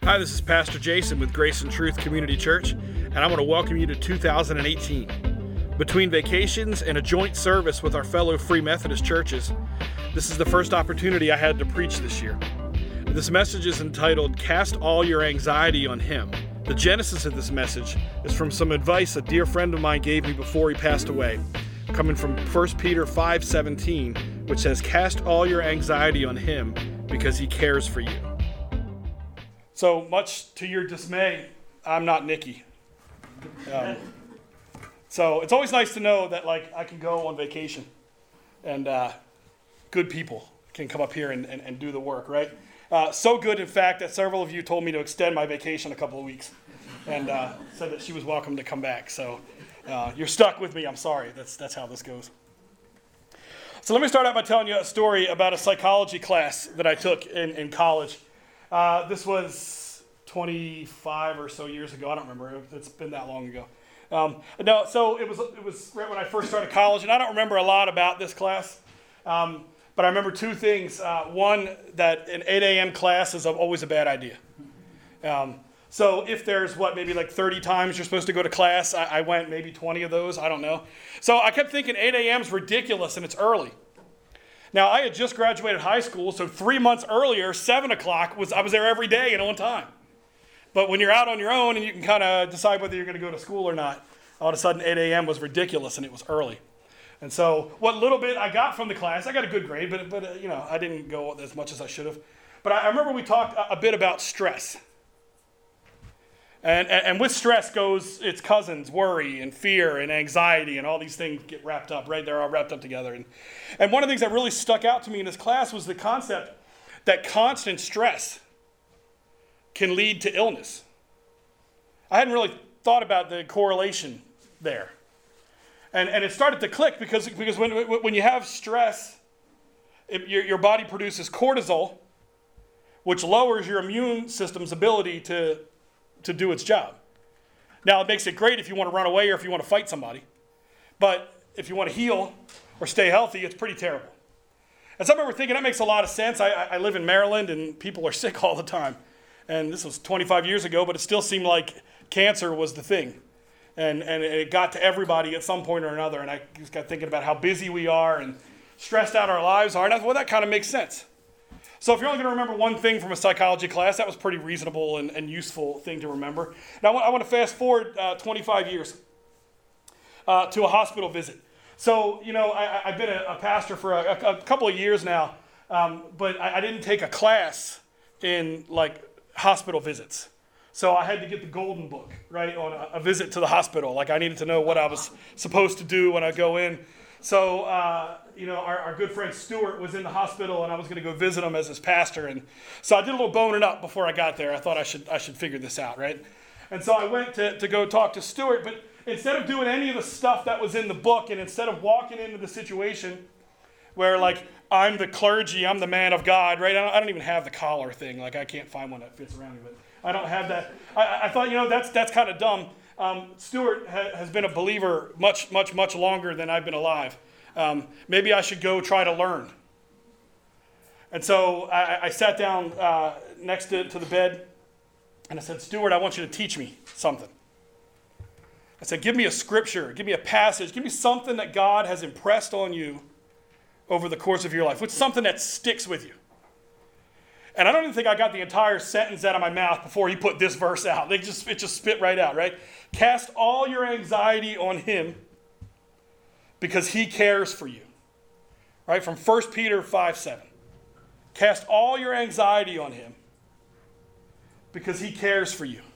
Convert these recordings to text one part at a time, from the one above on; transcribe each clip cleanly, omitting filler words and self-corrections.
Hi, this is Pastor Jason with Grace and Truth Community Church, and I want to welcome you to 2018. Between vacations and a joint service with our fellow Free Methodist churches, this is the first opportunity I had to preach this year. This message is entitled, Cast All Your Anxiety on Him. The genesis of this message is from some advice a dear friend of mine gave me before he passed away, coming from 1 Peter 5:17, which says, Cast all your anxiety on Him because He cares for you. So much to your dismay, I'm not Nikki. So it's always nice to know that I can go on vacation and good people can come up here and do the work, right? So good, in fact, that several of you told me to extend my vacation a couple of weeks and said that she was welcome to come back. So you're stuck with me. I'm sorry. That's how this goes. So let me start out by telling you a story about a psychology class that I took in college. This was 25 or so years ago. I don't remember. It's been that long ago. So it was right when I first started college, and I don't remember a lot about this class. But I remember two things. One, that an 8 a.m. class is always a bad idea. So if there's, maybe 30 times you're supposed to go to class, I went maybe 20 of those. I don't know. So I kept thinking 8 a.m. is ridiculous, and it's early. Now, I had just graduated high school, so 3 months earlier, 7 o'clock, I was there every day and on time. But when you're out on your own and you can kind of decide whether you're going to go to school or not, all of a sudden 8 a.m. was ridiculous, and it was early. And so what little bit I got from the class, I got a good grade, but I didn't go as much as I should have. But I remember we talked a bit about stress. And with stress goes its cousins, worry and fear and anxiety, and all these things get wrapped up, right? They're all wrapped up together. And one of the things that really stuck out to me in this class was the concept that constant stress can lead to illness. I hadn't really thought about the correlation there. And it started to click because when you have stress, your body produces cortisol, which lowers your immune system's ability to do its job. Now, it makes it great if you want to run away or if you want to fight somebody. But if you want to heal or stay healthy, it's pretty terrible. And so I remember thinking, that makes a lot of sense. I live in Maryland, and people are sick all the time. And this was 25 years ago, but it still seemed like cancer was the thing. And it got to everybody at some point or another. And I just got thinking about how busy we are and stressed out our lives are. And I thought, well, that kind of makes sense. So if you're only going to remember one thing from a psychology class, that was a pretty reasonable and useful thing to remember. Now I want to fast forward 25 years to a hospital visit. So, I've been a pastor for a couple of years now, but I didn't take a class in hospital visits. So I had to get the golden book, right, on a visit to the hospital. I needed to know what I was supposed to do when I go in. So, our good friend Stuart was in the hospital, and I was going to go visit him as his pastor. And so I did a little boning up before I got there. I thought I should figure this out, right? And so I went to go talk to Stuart, but instead of doing any of the stuff that was in the book, and instead of walking into the situation where, I'm the clergy, I'm the man of God, right? I don't even have the collar thing. I can't find one that fits around me, but I don't have that. I thought, that's kind of dumb. Stuart has been a believer much, much, much longer than I've been alive. Maybe I should go try to learn. And so I sat down next to the bed, and I said, Stuart, I want you to teach me something. I said, give me a scripture, give me a passage, give me something that God has impressed on you over the course of your life. What's something that sticks with you? And I don't even think I got the entire sentence out of my mouth before he put this verse out. It just spit right out, right? Cast all your anxiety on Him because He cares for you. Right? From 1 Peter 5:7. Cast all your anxiety on Him because He cares for you.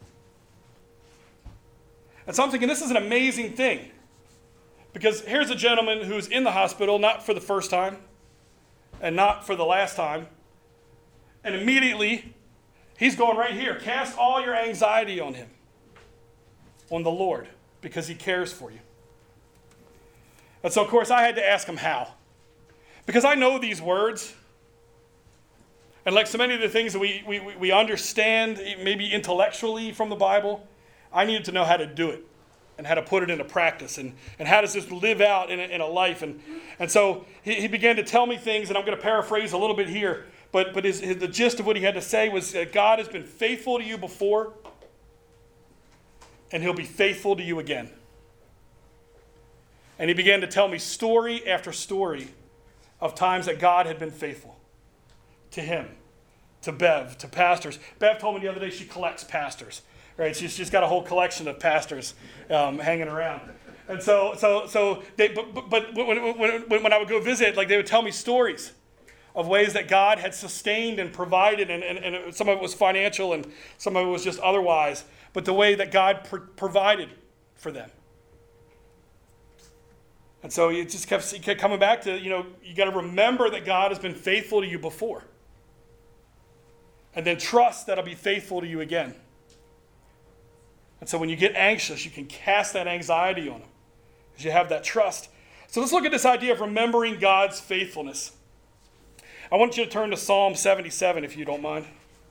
And so I'm thinking, this is an amazing thing. Because here's a gentleman who's in the hospital, not for the first time and not for the last time. And immediately, he's going right here. Cast all your anxiety on Him, on the Lord, because He cares for you. And so, of course, I had to ask him how. Because I know these words. And like so many of the things that we understand, maybe intellectually from the Bible, I needed to know how to do it and how to put it into practice and how does this live out in a life. And so he began to tell me things, and I'm going to paraphrase a little bit here. but the gist of what he had to say was that God has been faithful to you before, and he'll be faithful to you again. And he began to tell me story after story of times that God had been faithful to him, to Bev, to pastors. Bev told me the other day she collects pastors, right? She's got a whole collection of pastors hanging around. And so they, but when I would go visit, like they would tell me stories of ways that God had sustained and provided, and some of it was financial and some of it was just otherwise, but the way that God provided for them. And so he kept coming back to, you got to remember that God has been faithful to you before. And then trust that I'll be faithful to you again. And so when you get anxious, you can cast that anxiety on him, because you have that trust. So let's look at this idea of remembering God's faithfulness. I want you to turn to Psalm 77, if you don't mind.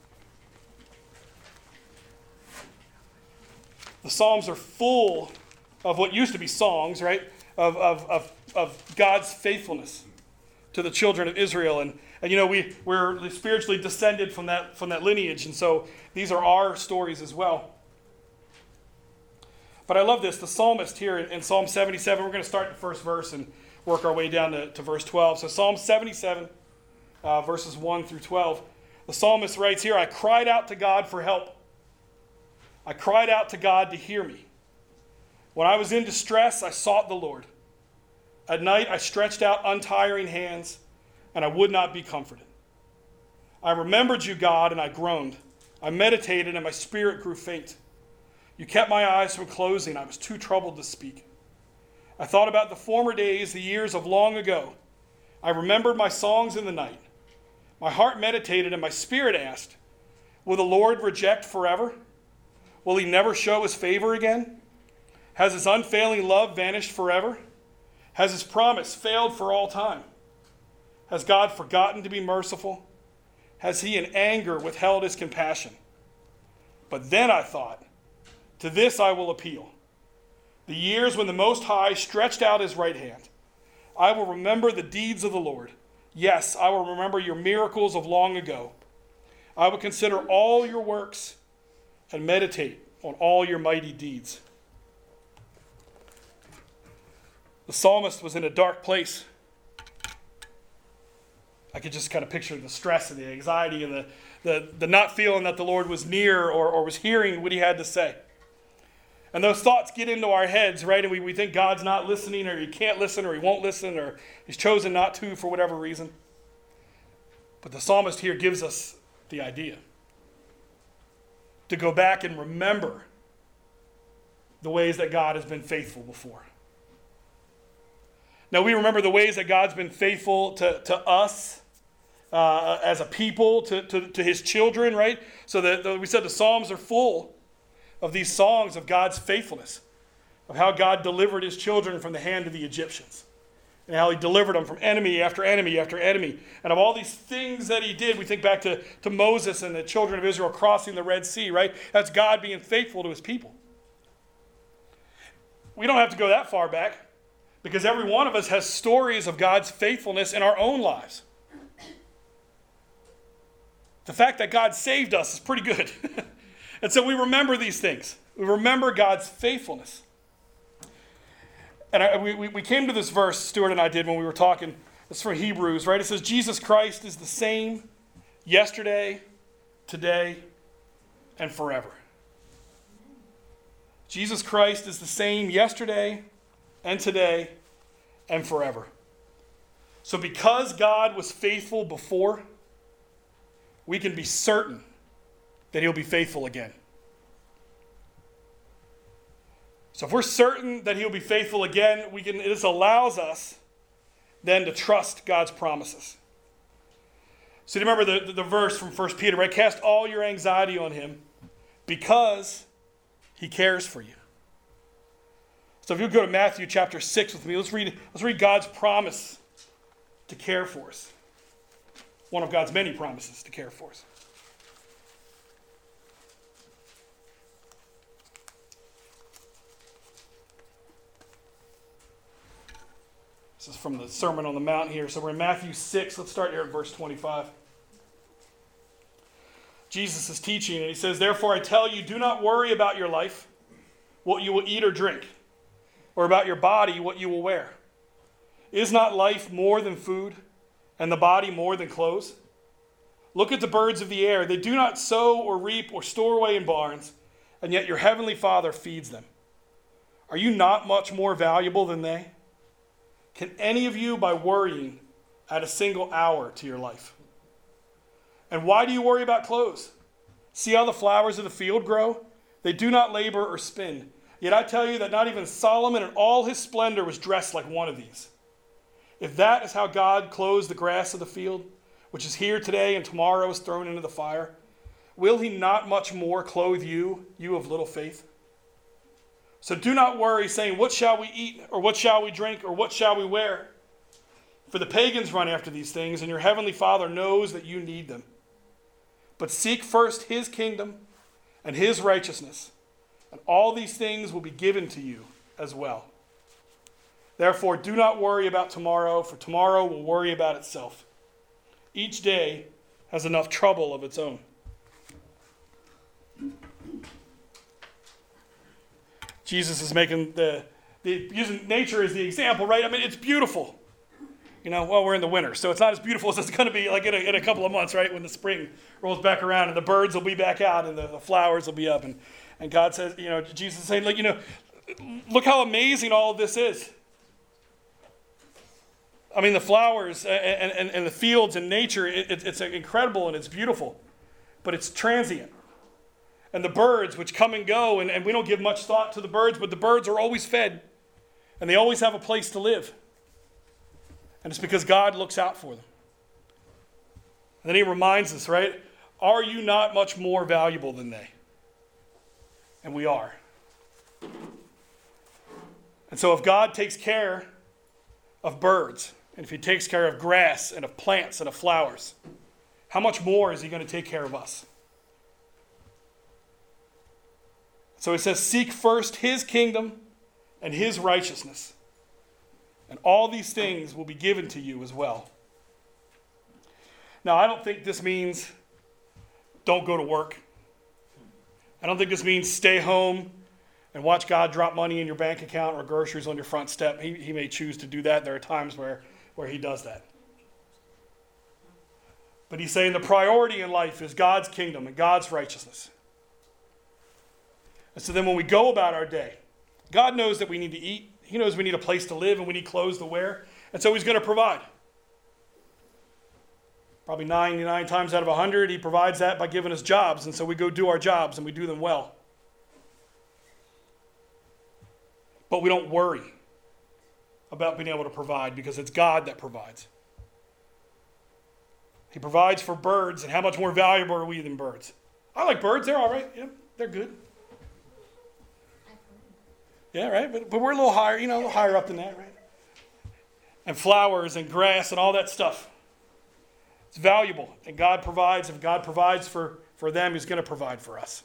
The Psalms are full of what used to be songs, right? Of God's faithfulness to the children of Israel. And we're spiritually descended from that lineage. And so these are our stories as well. But I love this. The psalmist here in Psalm 77, we're going to start the first verse and work our way down to verse 12. So Psalm 77, verses 1 through 12. The psalmist writes here, I cried out to God for help. I cried out to God to hear me. When I was in distress, I sought the Lord. At night, I stretched out untiring hands, and I would not be comforted. I remembered you, God, and I groaned. I meditated, and my spirit grew faint. You kept my eyes from closing. I was too troubled to speak. I thought about the former days, the years of long ago. I remembered my songs in the night. My heart meditated, and my spirit asked, will the Lord reject forever? Will he never show his favor again? Has his unfailing love vanished forever? Has his promise failed for all time? Has God forgotten to be merciful? Has he in anger withheld his compassion? But then I thought, to this I will appeal. The years when the Most High stretched out his right hand. I will remember the deeds of the Lord. Yes, I will remember your miracles of long ago. I will consider all your works and meditate on all your mighty deeds. The psalmist was in a dark place. I could just kind of picture the stress and the anxiety and the not feeling that the Lord was near or was hearing what he had to say. And those thoughts get into our heads, right? And we think God's not listening, or he can't listen, or he won't listen, or he's chosen not to for whatever reason. But the psalmist here gives us the idea to go back and remember the ways that God has been faithful before. Now, we remember the ways that God's been faithful to us as a people, to his children, right? So that we said the Psalms are full of these songs of God's faithfulness, of how God delivered his children from the hand of the Egyptians, and how he delivered them from enemy after enemy after enemy. And of all these things that he did, we think back to Moses and the children of Israel crossing the Red Sea, right? That's God being faithful to his people. We don't have to go that far back, because every one of us has stories of God's faithfulness in our own lives. The fact that God saved us is pretty good. And so we remember these things. We remember God's faithfulness. And we came to this verse, Stuart and I did when we were talking. It's from Hebrews, right? It says, Jesus Christ is the same yesterday, today, and forever. Jesus Christ is the same yesterday and today and forever. So because God was faithful before, we can be certain that he'll be faithful again. So if we're certain that he'll be faithful again, this allows us then to trust God's promises. So you remember the verse from 1 Peter, right? Cast all your anxiety on him because he cares for you. So if you go to Matthew chapter 6 with me, let's read God's promise to care for us. One of God's many promises to care for us. This is from the Sermon on the Mount here. So we're in Matthew 6. Let's start here at verse 25. Jesus is teaching, and he says, "Therefore I tell you, do not worry about your life, what you will eat or drink, or about your body, what you will wear. Is not life more than food, and the body more than clothes? Look at the birds of the air. They do not sow or reap or store away in barns, and yet your heavenly Father feeds them. Are you not much more valuable than they? Can any of you, by worrying, add a single hour to your life? And why do you worry about clothes? See how the flowers of the field grow? They do not labor or spin. Yet I tell you that not even Solomon in all his splendor was dressed like one of these. If that is how God clothes the grass of the field, which is here today and tomorrow is thrown into the fire, will he not much more clothe you, you of little faith? So do not worry, saying, what shall we eat, or what shall we drink, or what shall we wear? For the pagans run after these things, and your heavenly Father knows that you need them. But seek first his kingdom and his righteousness, and all these things will be given to you as well. Therefore, do not worry about tomorrow, for tomorrow will worry about itself. Each day has enough trouble of its own." Jesus is making using nature as the example, right? I mean, it's beautiful. We're in the winter, so it's not as beautiful as it's going to be like in a couple of months, right? When the spring rolls back around and the birds will be back out and the flowers will be up. And God says, Jesus is saying, look how amazing all of this is. I mean, the flowers and the fields and nature, it's incredible and it's beautiful, but it's transient. And the birds, which come and go, and we don't give much thought to the birds, but the birds are always fed, and they always have a place to live. And it's because God looks out for them. And then he reminds us, right? Are you not much more valuable than they? And we are. And so if God takes care of birds, and if he takes care of grass and of plants and of flowers, how much more is he going to take care of us? So he says, seek first his kingdom and his righteousness, and all these things will be given to you as well. Now, I don't think this means don't go to work. I don't think this means stay home and watch God drop money in your bank account or groceries on your front step. He may choose to do that. There are times where he does that. But he's saying the priority in life is God's kingdom and God's righteousness. And so then when we go about our day, God knows that we need to eat. He knows we need a place to live and we need clothes to wear. And so he's going to provide. Probably 99 times out of 100, he provides that by giving us jobs. And so we go do our jobs and we do them well. But we don't worry about being able to provide because it's God that provides. He provides for birds, and how much more valuable are we than birds? I like birds. They're all right. Yeah, they're good. Yeah, right? But we're a little higher, a little higher up than that, right? And flowers and grass and all that stuff. It's valuable. And God provides. If God provides for them, he's going to provide for us.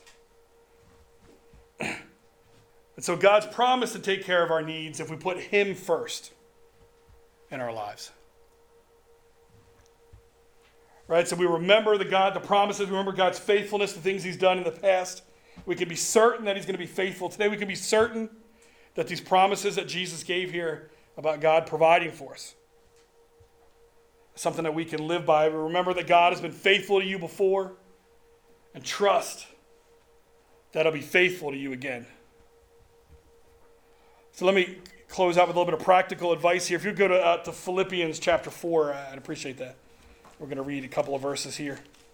And so God's promised to take care of our needs if we put him first in our lives. Right? So we remember the promises, we remember God's faithfulness, the things he's done in the past. We can be certain that he's going to be faithful today. We can be certain that these promises that Jesus gave here about God providing for us, something that we can live by. We remember that God has been faithful to you before, and trust that he'll be faithful to you again. So let me close out with a little bit of practical advice here. If you go to Philippians chapter 4, I'd appreciate that. We're going to read a couple of verses here.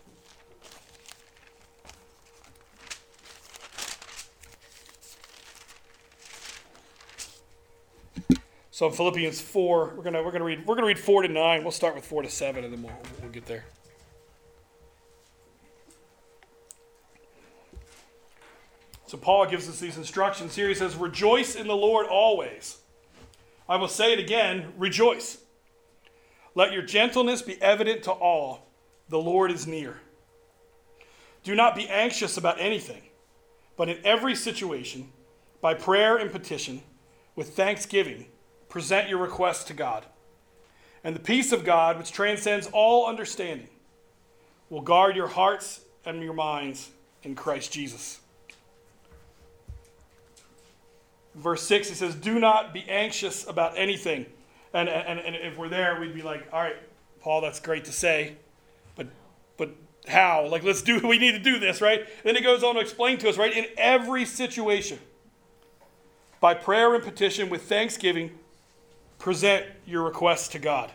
So in Philippians 4, we're going to read 4 to 9. We'll start with 4 to 7, and then we'll get there. So Paul gives us these instructions here. He says, "Rejoice in the Lord always. I will say it again, rejoice. Let your gentleness be evident to all. The Lord is near. Do not be anxious about anything, but in every situation, by prayer and petition, with thanksgiving, present your requests to God. And the peace of God, which transcends all understanding, will guard your hearts and your minds in Christ Jesus. Verse 6, he says, do not be anxious about anything. And if we're there, we'd be like, all right, Paul, that's great to say, but how? Like, we need to do this, right? Then he goes on to explain to us, right? In every situation, by prayer and petition with thanksgiving, present your requests to God.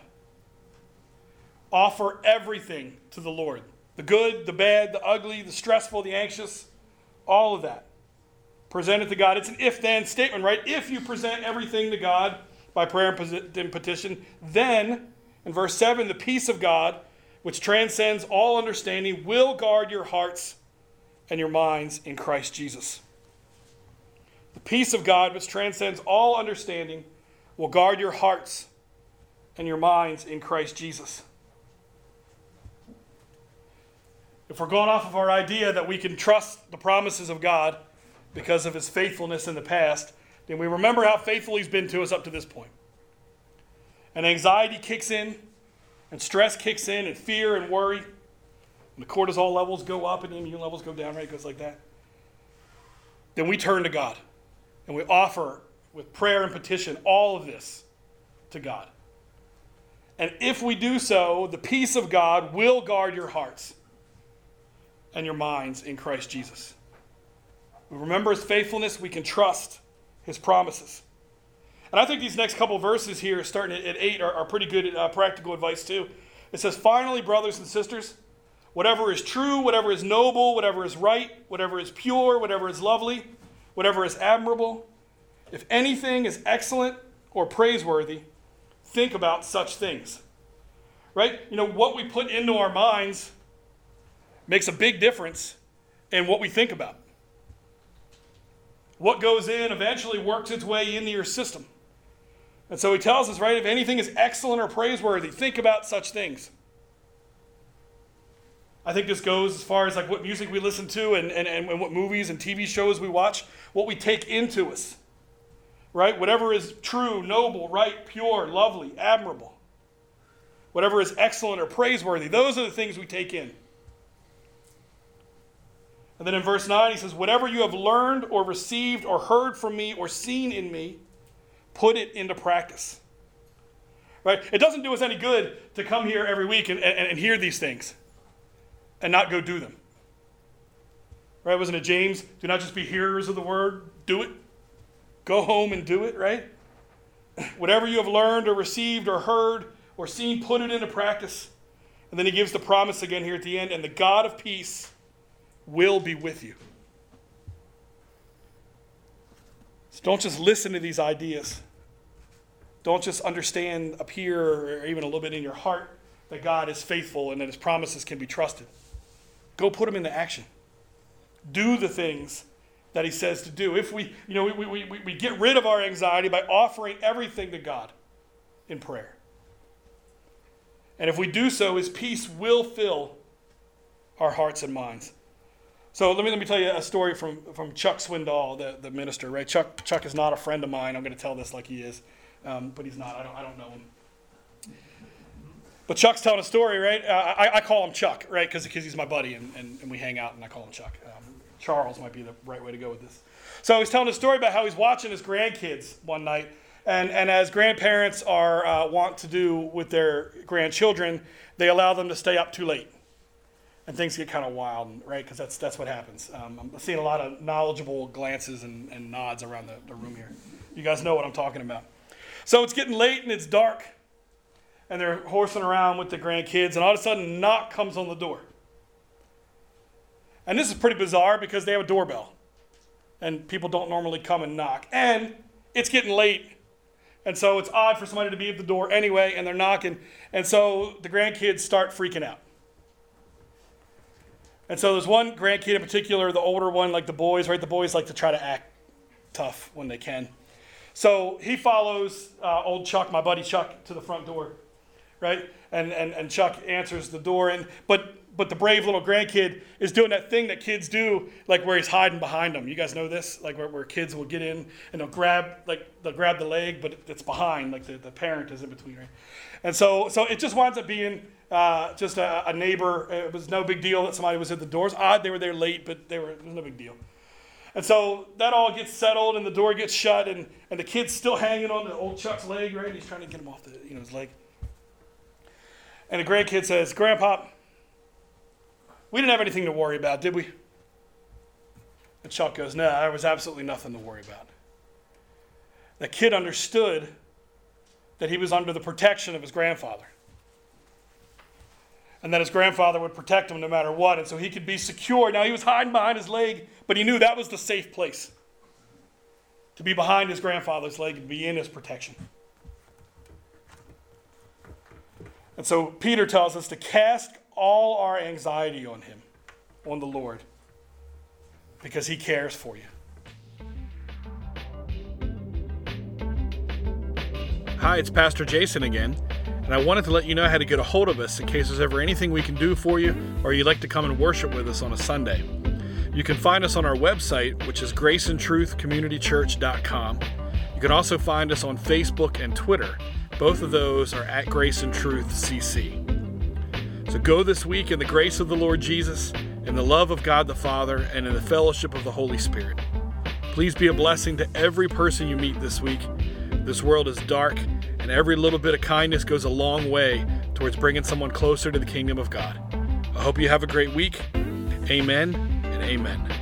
Offer everything to the Lord. The good, the bad, the ugly, the stressful, the anxious, all of that. Present it to God. It's an if-then statement, right? If you present everything to God by prayer and petition, then, in verse 7, the peace of God, which transcends all understanding, will guard your hearts and your minds in Christ Jesus. The peace of God, which transcends all understanding, will guard your hearts and your minds in Christ Jesus. If we're going off of our idea that we can trust the promises of God because of his faithfulness in the past, then we remember how faithful he's been to us up to this point. And anxiety kicks in, and stress kicks in, and fear and worry. And the cortisol levels go up and the immune levels go down, right? It goes like that. Then we turn to God, and we offer with prayer and petition all of this to God. And if we do so, the peace of God will guard your hearts and your minds in Christ Jesus. We remember his faithfulness. We can trust his promises. And I think these next couple verses here, starting at 8, are pretty good practical advice too. It says, finally, brothers and sisters, whatever is true, whatever is noble, whatever is right, whatever is pure, whatever is lovely, whatever is admirable, if anything is excellent or praiseworthy, think about such things. Right? You know, what we put into our minds makes a big difference in what we think about. What goes in eventually works its way into your system. And so he tells us, right, if anything is excellent or praiseworthy, think about such things. I think this goes as far as like what music we listen to and what movies and TV shows we watch, what we take into us. Right? Whatever is true, noble, right, pure, lovely, admirable. Whatever is excellent or praiseworthy, those are the things we take in. And then in verse 9 he says, whatever you have learned or received or heard from me or seen in me, put it into practice. Right? It doesn't do us any good to come here every week and hear these things and not go do them. Right? Wasn't it James? Do not just be hearers of the word, do it. Go home and do it, right? Whatever you have learned or received or heard or seen, put it into practice. And then he gives the promise again here at the end, and the God of peace will be with you. So don't just listen to these ideas. Don't just understand up here or even a little bit in your heart that God is faithful and that his promises can be trusted. Go put them into action. Do the things that he says to do. If we get rid of our anxiety by offering everything to God in prayer. And if we do so, his peace will fill our hearts and minds. So let me tell you a story from Chuck Swindoll, the minister, right? Chuck is not a friend of mine. I'm going to tell this like he is, but he's not. I don't know him. But Chuck's telling a story, right? I call him Chuck, right? Because he's my buddy, and we hang out, and I call him Chuck. Charles might be the right way to go with this. So he's telling a story about how he's watching his grandkids one night, and as grandparents are want to do with their grandchildren, they allow them to stay up too late. And things get kind of wild, right? Because that's what happens. I'm seeing a lot of knowledgeable glances and nods around the room here. You guys know what I'm talking about. So it's getting late and it's dark. And they're horsing around with the grandkids. And all of a sudden, a knock comes on the door. And this is pretty bizarre because they have a doorbell. And people don't normally come and knock. And it's getting late. And so it's odd for somebody to be at the door anyway. And they're knocking. And so the grandkids start freaking out. And so there's one grandkid in particular, the older one, like the boys, right? The boys like to try to act tough when they can. So he follows old Chuck, my buddy Chuck, to the front door, right? And Chuck answers the door. But But the brave little grandkid is doing that thing that kids do, like where he's hiding behind them. You guys know this? Like where kids will get in and they'll grab the leg, but it's behind, like the parent is in between, right? And so it just winds up being just a neighbor. It was no big deal that somebody was at the doors. Odd they were there late, but it was no big deal. And so that all gets settled and the door gets shut and the kid's still hanging on the old Chuck's leg, right? He's trying to get him off his leg. And the grandkid says, "Grandpa, we didn't have anything to worry about, did we?" And Chuck goes, "No, there was absolutely nothing to worry about." The kid understood that he was under the protection of his grandfather. And that his grandfather would protect him no matter what, and so he could be secure. Now, he was hiding behind his leg, but he knew that was the safe place. To be behind his grandfather's leg and be in his protection. And so Peter tells us to cast all our anxiety on him, on the Lord, because he cares for you. Hi, it's Pastor Jason again, and I wanted to let you know how to get a hold of us in case there's ever anything we can do for you or you'd like to come and worship with us on a Sunday. You can find us on our website, which is graceandtruthcommunitychurch.com. You can also find us on Facebook and Twitter. Both of those are at Grace and Truth CC. So go this week in the grace of the Lord Jesus, in the love of God the Father, and in the fellowship of the Holy Spirit. Please be a blessing to every person you meet this week. This world is dark, and every little bit of kindness goes a long way towards bringing someone closer to the kingdom of God. I hope you have a great week. Amen and amen.